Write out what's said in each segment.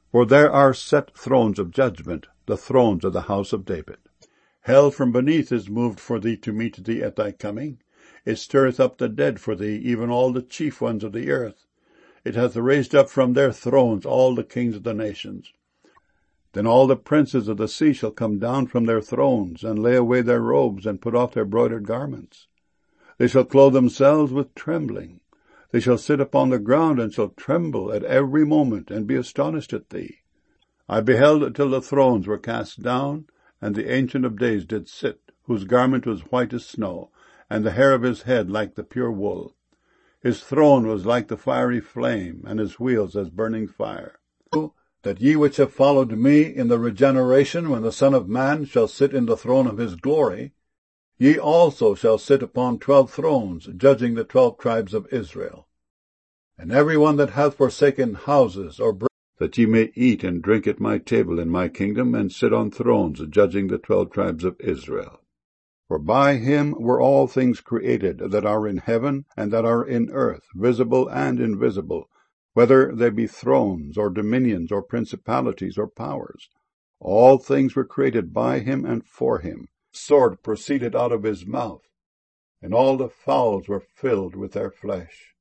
For there are set thrones of judgment, the thrones of the house of David. Hell from beneath is moved for thee to meet thee at thy coming. It stirreth up the dead for thee, even all the chief ones of the earth. It hath raised up from their thrones all the kings of the nations. Then all the princes of the sea shall come down from their thrones, and lay away their robes, and put off their broidered garments. They shall clothe themselves with trembling. They shall sit upon the ground, and shall tremble at every moment, and be astonished at thee. I beheld till the thrones were cast down, and the Ancient of Days did sit, whose garment was white as snow, and the hair of his head like the pure wool. His throne was like the fiery flame, and his wheels as burning fire. That ye which have followed me in the regeneration, when the Son of Man shall sit in the throne of his glory, ye also shall sit upon 12 thrones, judging the 12 tribes of Israel. And every one that hath forsaken houses or that ye may eat and drink at my table in my kingdom, and sit on thrones, judging the 12 tribes of Israel. For by him were all things created, that are in heaven and that are in earth, visible and invisible, whether they be thrones, or dominions, or principalities, or powers. All things were created by him and for him. Sword proceeded out of his mouth, and all the fowls were filled with their flesh.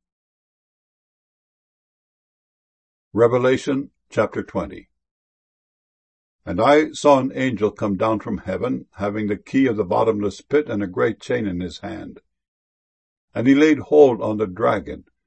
Revelation chapter 20. And I saw an angel come down from heaven, having the key of the bottomless pit and a great chain in his hand. And he laid hold on the dragon,